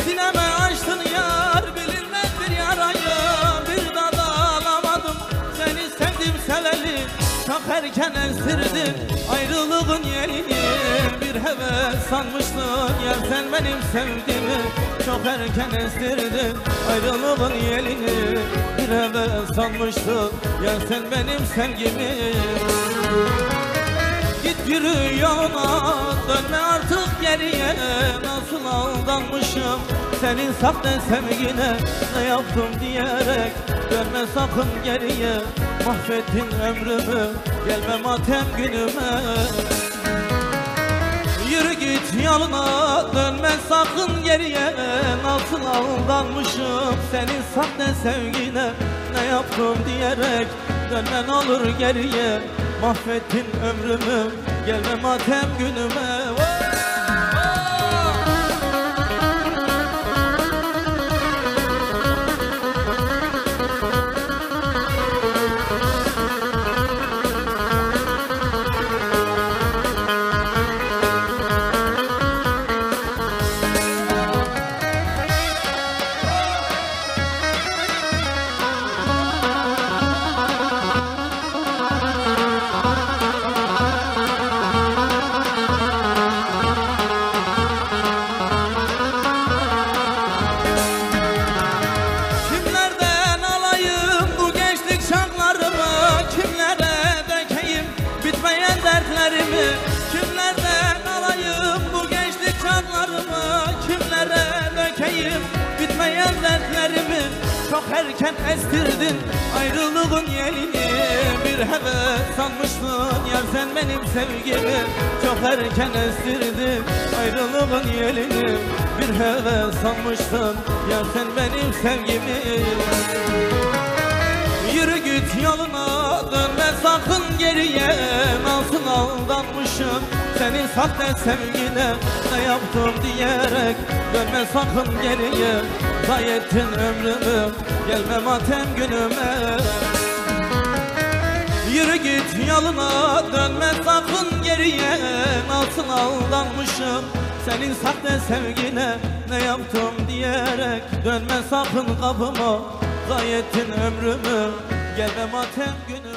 Sineme açtın yar, bilinmez bir yarayı. Bir daha da alamadım, seni sevdim seveli. Çok erken estirdin ayrılığın yerini. Bir heves sanmıştın yar sen benim sevdiğimi. Çok erken estirdin ayrılığın yerini. Bir heves sanmıştın yar sen benim sevgimi. Git yürü yoluna, dönme artık geriye. Nasıl aldanmışım senin sahte sevgine. Ne yaptım diyerek dönme sakın geriye. Mahvettin ömrümü, gelme matem günüme. Yürü git yoluna, dönme sakın geriye. Nasıl aldanmışım senin sahte sevgine. Ne yaptım diyerek dönmen olur geriye. Mahvettin ömrümü, gelme matem günüme. Kimlerden alayım bu gençlik çağlarımı? Kimlere dökeyim bitmeyen dertlerimi? Çok erken estirdin ayrılığın yelini. Bir heves sanmıştın yar sen benim sevgimi. Çok erken estirdin ayrılığın yelini. Bir heves sanmıştın yar sen benim sevgimi. Yürü git yoluna, dönme sakın geriye. Nasıl aldanmışım senin sahte sevgine. Ne yaptım diyerek dönme sakın geriye. Zayi ettin ömrümü, gelme matem günüme. Yürü git yoluna, dönme sakın geriye. Nasıl aldanmışım senin sahte sevgine. Ne yaptım diyerek dönme sakın kapıma. Zayi ettin ömrümü, gelme matem günü.